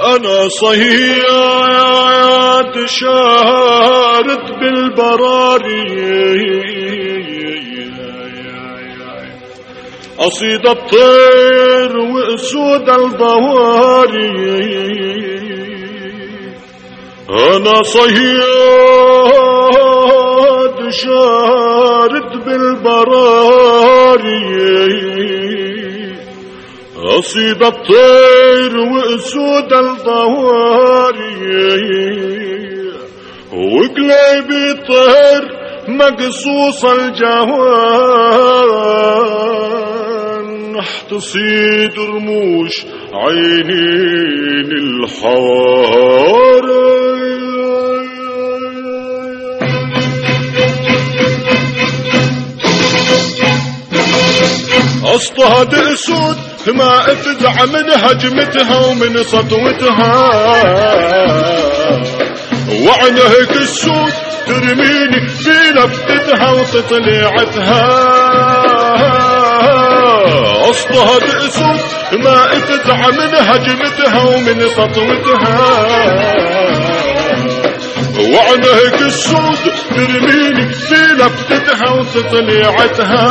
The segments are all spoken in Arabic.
أنا صياد شارد بالبراري، أصيد الطير وأسود الضواري. أنا صياد شارد بالبراري، أصيد الطير وأسود الضواري. وقلبي طير مقصوص الجوان، تصيد رموش عينين الحوار. اصطاد اسود ما افزع من هجمتها ومن سطوتها، وعنهك السود ترميني في لفتها وتطليعتها. اصطاد اسود ما افزع من هجمتها ومن سطوتها، وعنهك السود ترميني في لفتها وتطليعتها.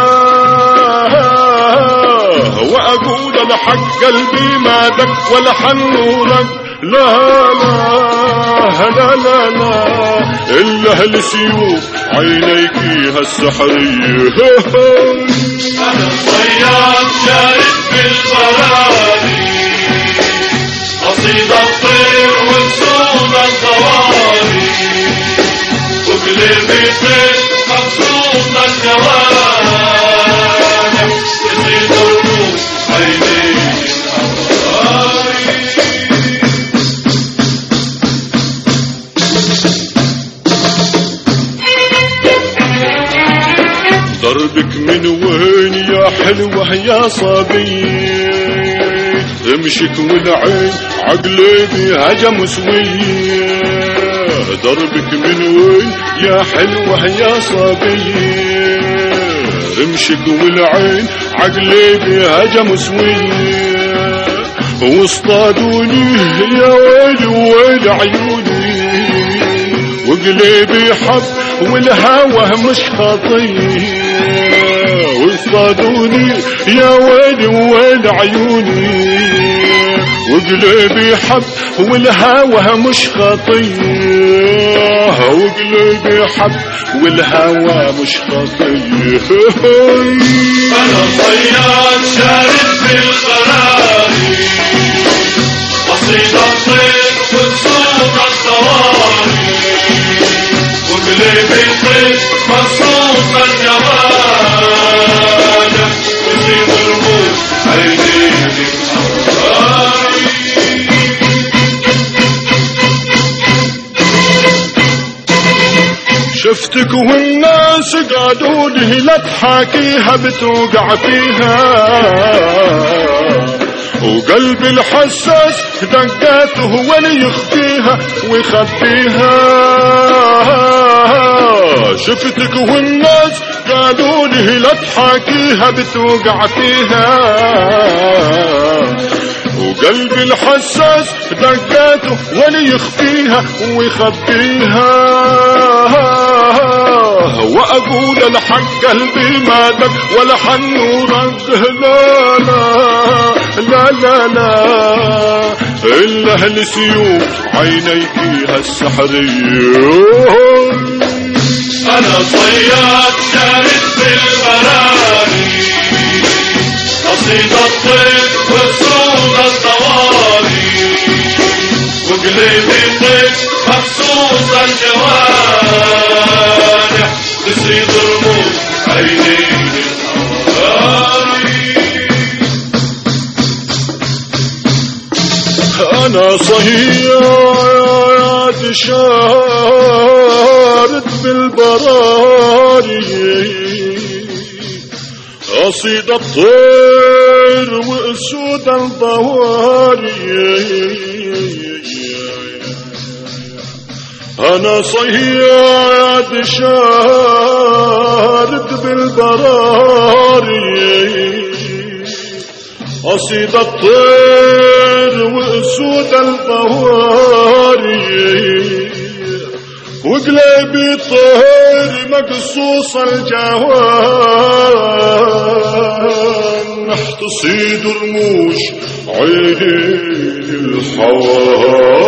وأقول لحق قلبي ما دق ولا حنورك، لا لا لا لا لا إلا هالسيوف عينيكيها السحرية. أنا صياد شارد بالبراري، أصيد الطير وأسود الضواري، وقلبي طير مقصود الجوانح، يزيد الروح عيني الحواري. ضربك من وين يا حلوة يا صبية، امشك والعين عقلي بهجم سوية. ضربك من وين يا حلوة يا صبية، امشك والعين عقلي بهجم سوية. واصطادوني يا ويلي ويل عيوني، وقلبي حب والهوى مش خطيه. واصطادوني يا ويلي ويل عيوني، وقلبي حب والهوى مش خطيه. وقلبي حب والهوى مش خطيه. أنا صياد شارد بالبراري، أصيد الطير وأسود الضواري، وقلبي طير مقصوص الجوانح، يزيد الروح عينين الحواري. شفتك والناس قالولي لا تحاكيها بتوقع فيها، وقلبي الحساس دقاته هو اللي يخفيها ويخبيها. شفتك والناس قالولي لا تحاكيها بتوقع فيها، وقلبي الحساس دقاته ولي يخفيها ويخبيها. وأقول لحق قلبي ما دق ولا حنورك، لا لا لا لا لا إلا هالسيوف عينيكيها السحرية. أنا صياد شارد بالبراري، أصيد الطير وأسود الضواري، وقلبي طير مقصوص الجوانح، تزيد رموش عينين الحواري. أنا صياد شارد بالبراري، أصيد الطير وأسود الضواري. أنا صياد شارد بالبراري، أصيد الطير الطير واسود البواري وقلبي طير مقصوص الجوان تصيد رموش عيني الحواري